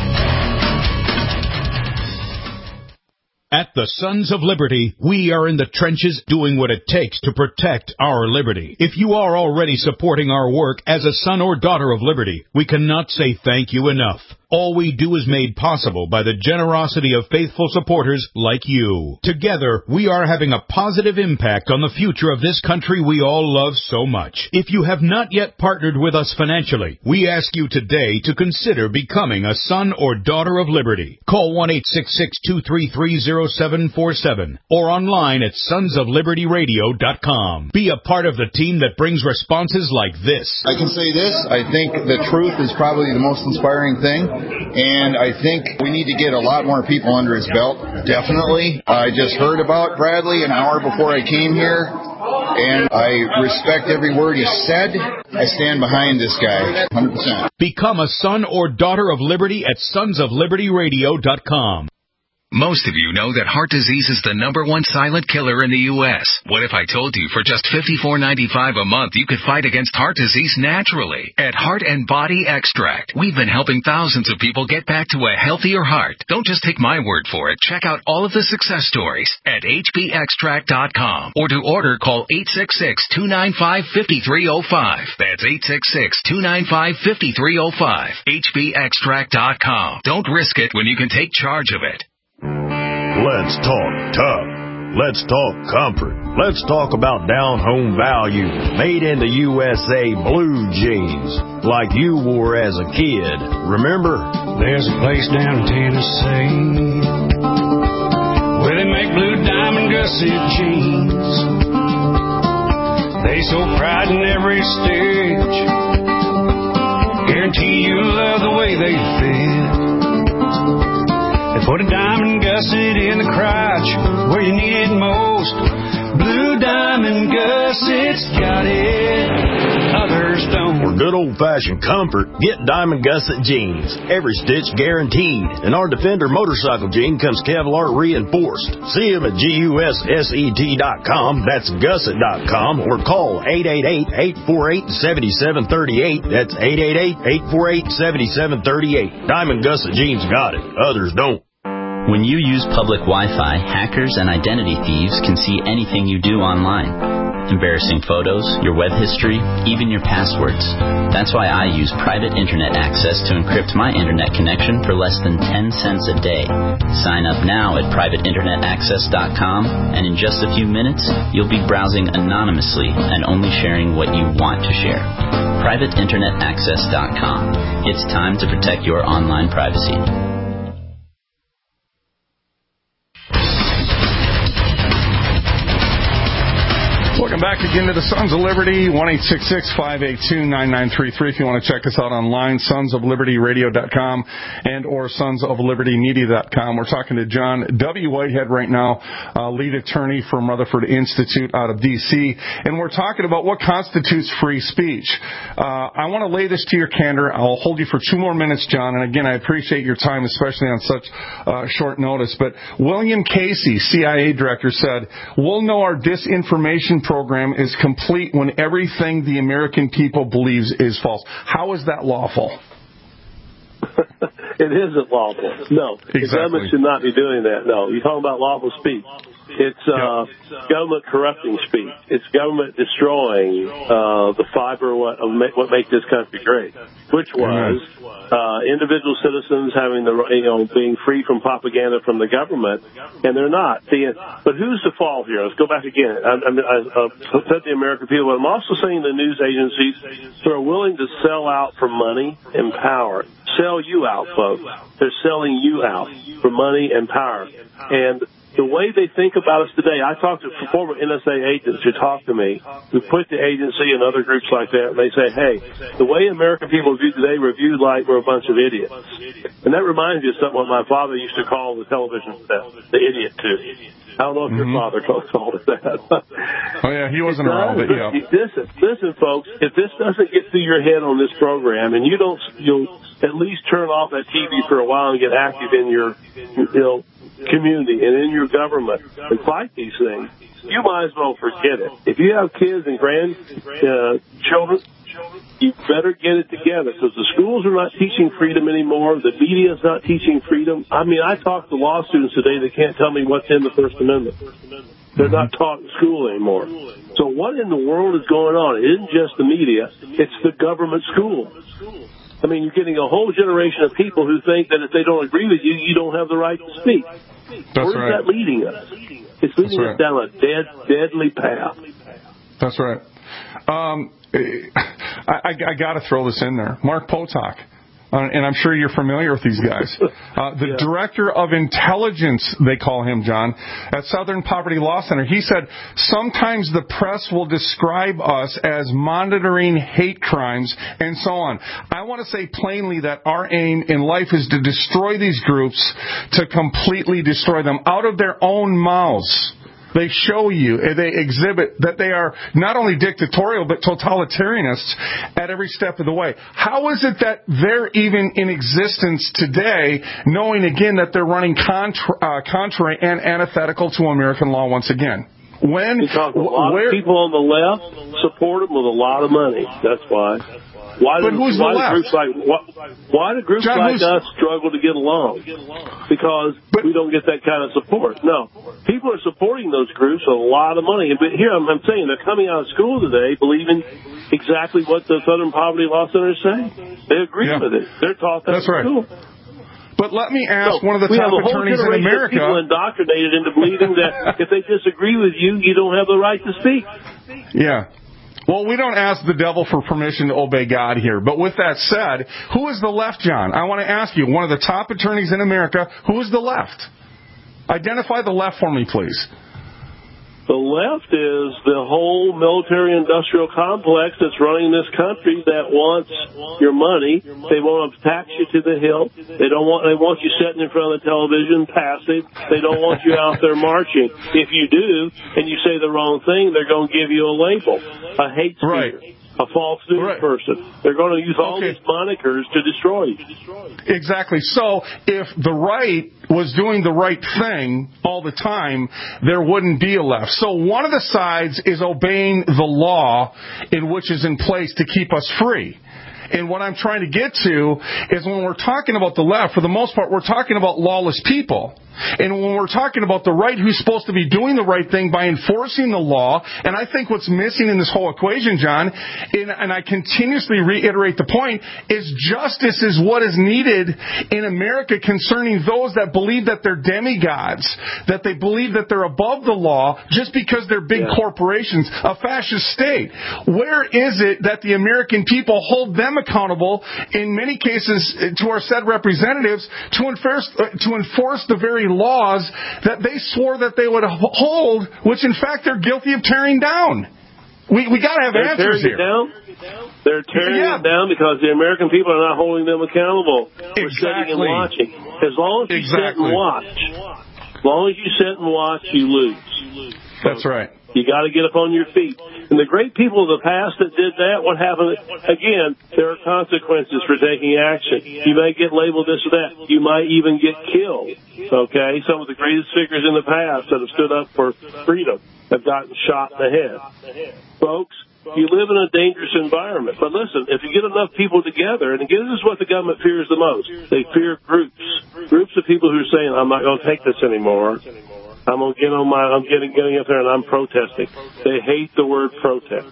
At the Sons of Liberty, we are in the trenches doing what it takes to protect our liberty. If you are already supporting our work as a son or daughter of liberty, we cannot say thank you enough. All we do is made possible by the generosity of faithful supporters like you. Together, we are having a positive impact on the future of this country we all love so much. If you have not yet partnered with us financially, we ask you today to consider becoming a son or daughter of liberty. Call one eight six six, two three three, zero seven four seven or online at sons of liberty radio dot com. Be a part of the team that brings responses like this. I can say this. I think the truth is probably the most inspiring thing. And I think we need to get a lot more people under his belt, definitely. I just heard about Bradley an hour before I came here, and I respect every word he said. I stand behind this guy, one hundred percent. Become a son or daughter of liberty at sons of liberty radio dot com. Most of you know that heart disease is the number one silent killer in the U S What if I told you for just fifty-four ninety-five a month you could fight against heart disease naturally? At Heart and Body Extract, we've been helping thousands of people get back to a healthier heart. Don't just take my word for it. Check out all of the success stories at h b extract dot com. Or to order, call eight six six, two nine five, five three zero five. That's eight six six, two nine five, five three zero five. h b extract dot com. Don't risk it when you can take charge of it. Let's talk tough. Let's talk comfort. Let's talk about down-home value. Made in the U S A blue jeans, like you wore as a kid. Remember? There's a place down in Tennessee where they make blue diamond gusset jeans. They so pride in every stitch. Guarantee you love the way they fit. Put a diamond gusset in the crotch where you need it most. Blue diamond gussets got it, others don't. For good old-fashioned comfort, get Diamond Gusset jeans. Every stitch guaranteed. And our Defender motorcycle jean comes Kevlar reinforced. See them at gusset dot com. That's gusset dot com. Or call eight eight eight, eight four eight, seven seven three eight. That's eight eight eight, eight four eight, seven seven three eight. Diamond Gusset jeans got it, others don't. When you use public Wi-Fi, hackers and identity thieves can see anything you do online. Embarrassing photos, your web history, even your passwords. That's why I use private internet access to encrypt my internet connection for less than ten cents a day. Sign up now at private internet access dot com, and in just a few minutes, you'll be browsing anonymously and only sharing what you want to share. private internet access dot com. It's time to protect your online privacy. Welcome back again to the Sons of Liberty, one eight six six, five eight two, nine nine three three. If you want to check us out online, sons of liberty radio dot com and or sons of liberty media dot com. We're talking to John W. Whitehead right now, uh, lead attorney from Rutherford Institute out of D C, and we're talking about what constitutes free speech. Uh, I want to lay this to your candor. I'll hold you for two more minutes, John, and again, I appreciate your time, especially on such uh, short notice. But William Casey, C I A director, said, "We'll know our disinformation program is complete when everything the American people believes is false." How is that lawful? It isn't lawful. No. Exactly. The government should not be doing that. No. You're talking about lawful speech. It's uh, yep. government corrupting speech. It's government destroying uh, the fiber what what makes this country great, which was uh, individual citizens having the you know being free from propaganda from the government, and they're not. See, but who's the fault here? Let's go back again. I, I, I uh, said the American people, but I'm also saying the news agencies who are willing to sell out for money and power. Sell you out, folks. They're selling you out for money and power. And the way they think about us today, I talk to former N S A agents who talk to me, who quit the agency and other groups like that, and they say, hey, the way American people view today, we're viewed like we're a bunch of idiots. And that reminds me of something what my father used to call the television set, the idiot too. I don't know if mm-hmm. your father called it that. Oh, yeah, he wasn't around, but yeah. Listen, listen, folks, if this doesn't get through your head on this program, and you don't, you'll at least turn off that T V for a while and get active in your, you know, community and in your government and fight these things, you might as well forget it. If you have kids and grandchildren, uh, you better get it together, because the schools are not teaching freedom anymore. The media is not teaching freedom. I mean, I talk to law students today that can't tell me what's in the First Amendment. They're not taught in school anymore. So what in the world is going on? It isn't just the media. It's the government school. I mean, you're getting a whole generation of people who think that if they don't agree with you, you don't have the right to speak. That's Where's right. that leading us? It's leading That's right. us down a dead, deadly path. That's right. Um, I, I, I got to throw this in there. Mark Potok. Uh, and I'm sure you're familiar with these guys. Uh, the yeah. Director of Intelligence, they call him, John, at Southern Poverty Law Center. He said, sometimes the press will describe us as monitoring hate crimes and so on. I want to say plainly that our aim in life is to destroy these groups, to completely destroy them out of their own mouths. They show you, they exhibit that they are not only dictatorial, but totalitarianists at every step of the way. How is it that they're even in existence today, knowing again that they're running contra, uh, contrary and antithetical to American law once again? When, because a lot where, of people on the left support them with a lot of money. That's why. Why but do, who's why the do left? groups like why, why do groups John, like us struggle to get along? Because but, we don't get that kind of support. No, people are supporting those groups with a lot of money. But here I'm, I'm saying they're coming out of school today believing exactly what the Southern Poverty Law Center is saying. They agree yeah. with it. They're taught that That's in right. school. But let me ask so one of the top attorneys in America. People indoctrinated into believing that if they disagree with you, you don't have the right to speak. Yeah. Well, we don't ask the devil for permission to obey God here. But with that said, who is the left, John? I want to ask you, one of the top attorneys in America, who is the left? Identify the left for me, please. The left is the whole military-industrial complex that's running this country that wants your money. They want to tax you to the hilt. They don't want. They want you sitting in front of the television, passive. They don't want you out there marching. If you do, and you say the wrong thing, they're going to give you a label, a hate speaker. Right. A false news right. person. They're going to use all okay. these monikers to destroy you. Exactly. So if the right was doing the right thing all the time, there wouldn't be a left. So one of the sides is obeying the law in which is in place to keep us free. And what I'm trying to get to is when we're talking about the left, for the most part, we're talking about lawless people. And when we're talking about the right who's supposed to be doing the right thing by enforcing the law, and I think what's missing in this whole equation, John, and, and I continuously reiterate the point, is justice is what is needed in America concerning those that believe that they're demigods, that they believe that they're above the law just because they're big yeah. corporations, a fascist state. Where is it that the American people hold them accountable, in many cases to our said representatives, to enforce, to enforce the very laws that they swore that they would hold, which in fact they're guilty of tearing down? We we got to have They're answers here. Down. They're tearing yeah. it down because the American people are not holding them accountable. We're exactly. sitting and watching. As long as you exactly. sit and watch, as long as you sit and watch, you lose. That's right. You got to get up on your feet. And the great people of the past that did that, what happened? Again, there are consequences for taking action. You may get labeled this or that. You might even get killed. Okay? Some of the greatest figures in the past that have stood up for freedom have gotten shot in the head. Folks, you live in a dangerous environment. But listen, if you get enough people together, and again, this is what the government fears the most. They fear groups. Groups of people who are saying, I'm not going to take this anymore. I'm gonna get on my. I'm getting getting up there and I'm protesting. They hate the word protest.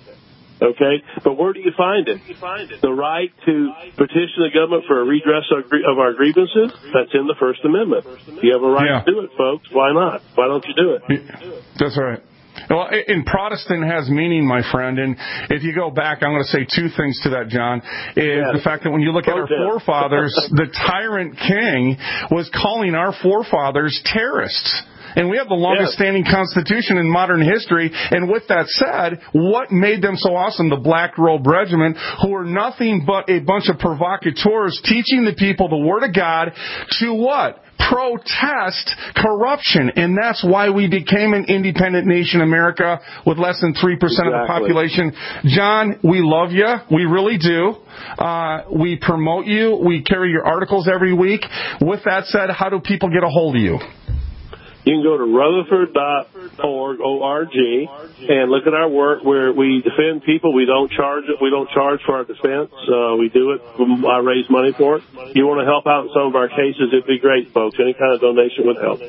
Okay, but where do you find it? The right to petition the government for a redress of, of our grievances. That's in the First Amendment. You have a right yeah. to do it, folks. Why not? Why don't you do it? That's right. Well, in Protestant has meaning, my friend, and if you go back, I'm going to say two things to that, John, is yeah. the fact that when you look Protest. at our forefathers, the tyrant king was calling our forefathers terrorists. And we have the longest Yes. standing Constitution in modern history. And with that said, what made them so awesome? The Black Robe Regiment, who are nothing but a bunch of provocateurs teaching the people the Word of God to what? Protest corruption. And that's why we became an independent nation, America, with less than three percent Exactly. of the population. John, we love you. We really do. Uh, we promote you. We carry your articles every week. With that said, how do people get a hold of you? You can go to Rutherford dot org, O R G, and look at our work where we defend people. We don't charge it. We don't charge for our defense. Uh, we do it. I raise money for it. You want to help out in some of our cases, it'd be great, folks. Any kind of donation would help.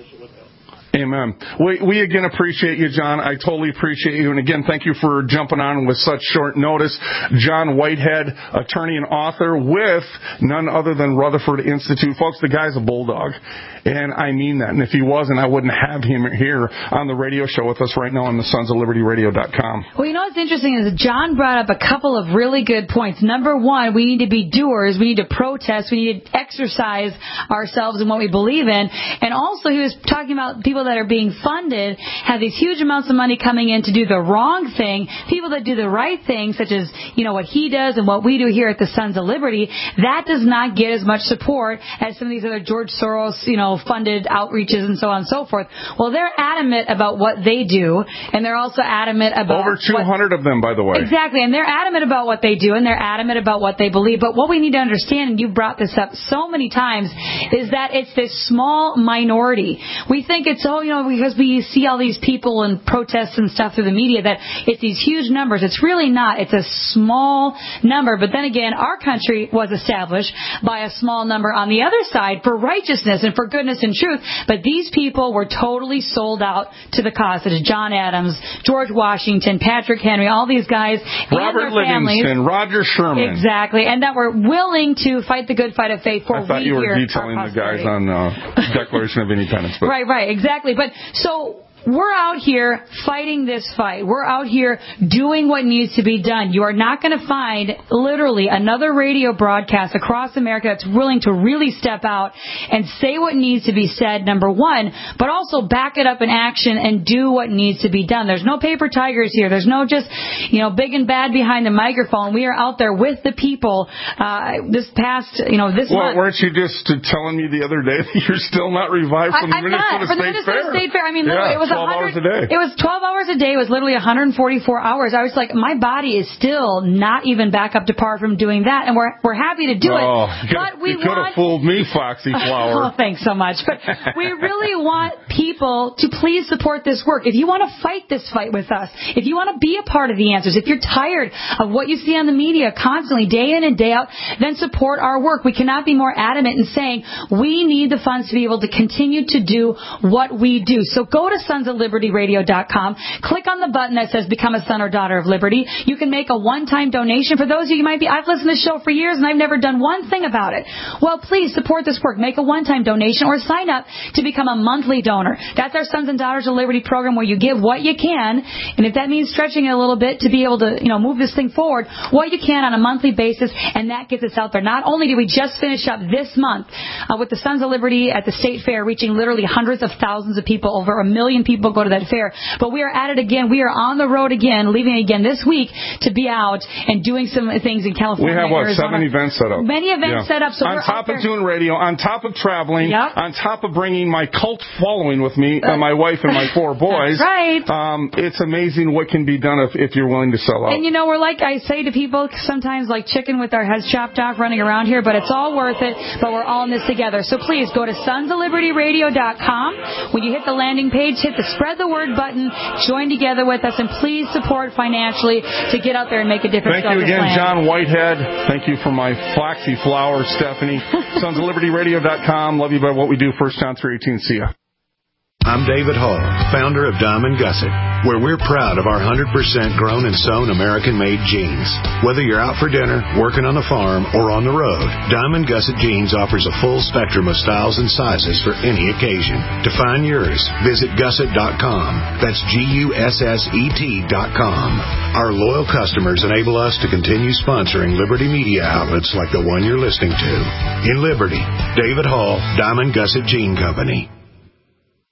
Amen. We, we again appreciate you, John. I totally appreciate you. And again, thank you for jumping on with such short notice. John Whitehead, attorney and author with none other than Rutherford Institute. Folks, the guy's a bulldog. And I mean that. And if he wasn't, I wouldn't have him here on the radio show with us right now on the Sons of Liberty Radio dot com. Well, you know what's interesting is that John brought up a couple of really good points. Number one, we need to be doers. We need to protest. We need to exercise ourselves in what we believe in. And also, he was talking about people that are being funded, have these huge amounts of money coming in to do the wrong thing. People that do the right thing, such as, you know, what he does and what we do here at the Sons of Liberty, that does not get as much support as some of these other George Soros, you know, funded outreaches and so on and so forth. Well, they're adamant about what they do, and they're also adamant about over two hundred what, of them, by the way. Exactly, and they're adamant about what they do, and they're adamant about what they believe. But what we need to understand, and you've brought this up so many times, is that it's this small minority. We think it's, oh, you know, because we see all these people and protests and stuff through the media, that it's these huge numbers. It's really not. It's a small number. But then again, our country was established by a small number on the other side for righteousness and for goodness and truth. But these people were totally sold out to the cause. It is John Adams, George Washington, Patrick Henry, all these guys, Robert and their families. Livingston, Roger Sherman. Exactly. And that were willing to fight the good fight of faith for I thought we you were here detailing the guys on uh, Declaration of Independence. But. Right, right, exactly. But so we're out here fighting this fight. We're out here doing what needs to be done. You are not going to find literally another radio broadcast across America that's willing to really step out and say what needs to be said, number one, but also back it up in action and do what needs to be done. There's no paper tigers here. There's no just, you know, big and bad behind the microphone. We are out there with the people uh, this past, you know, this well, month. Weren't you just telling me the other day that you're still not revived from I, the I'm Minnesota not. From the State Minnesota Fair? State Fair. I mean, yeah, literally, it was twelve hours a day. It was twelve hours a day. It was literally one hundred forty-four hours. I was like, my body is still not even back up to par from doing that, and we're we're happy to do it. Oh, but we you could have want... fooled me, Foxy Flower. Oh, thanks so much. But we really want people to please support this work. If you want to fight this fight with us, if you want to be a part of the answers, if you're tired of what you see on the media constantly, day in and day out, then support our work. We cannot be more adamant in saying we need the funds to be able to continue to do what we do. So go to Sons of Liberty Radio dot com. Click on the button that says Become a Son or Daughter of Liberty. You can make a one-time donation. For those of you who might be, I've listened to the show for years and I've never done one thing about it. Well, please support this work. Make a one-time donation or sign up to become a monthly donor. That's our Sons and Daughters of Liberty program where you give what you can. And if that means stretching it a little bit to be able to, you know, move this thing forward, what you can on a monthly basis, and that gets us out there. Not only did we just finish up this month uh, with the Sons of Liberty at the State Fair, reaching literally hundreds of thousands of people, over a million people go to that fair, but we are at it again. We are on the road again, leaving again this week to be out and doing some things in California. We have, what, Arizona. seven events set up? Many events yeah. set up. So on we're top out of there. doing radio, on top of traveling, yep. on top of bringing my cult following with me, uh, my wife and my four boys. Right. Um, it's amazing what can be done if, if you're willing to sell out. And you know, we're like, I say to people sometimes, like chicken with our heads chopped off running around here, but it's all worth it, but we're all in this together. So please go to Sons of Liberty Radio dot com. When you hit the landing page, hit the spread the word button, join together with us, and please support financially to get out there and make a difference. Thank you again, John Whitehead. Thank you for my Foxy Flower, Stephanie. Sons of Liberty Radio dot com. Love you by what we do. First John three eighteen. See ya. I'm David Hall, founder of Diamond Gusset, where we're proud of our one hundred percent grown and sewn American-made jeans. Whether you're out for dinner, working on the farm, or on the road, Diamond Gusset Jeans offers a full spectrum of styles and sizes for any occasion. To find yours, visit gusset dot com. That's G U S S E T dot com. Our loyal customers enable us to continue sponsoring Liberty media outlets like the one you're listening to. In Liberty, David Hall, Diamond Gusset Jean Company.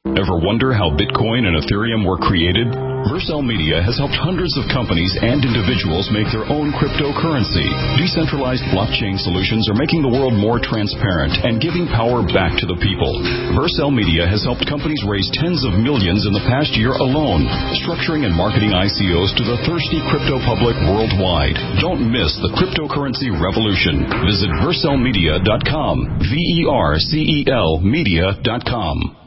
Ever wonder how Bitcoin and Ethereum were created? Vercel Media has helped hundreds of companies and individuals make their own cryptocurrency. Decentralized blockchain solutions are making the world more transparent and giving power back to the people. Vercel Media has helped companies raise tens of millions in the past year alone, structuring and marketing I C Os to the thirsty crypto public worldwide. Don't miss the cryptocurrency revolution. Visit vercel media dot com. V E R C E L media dot com.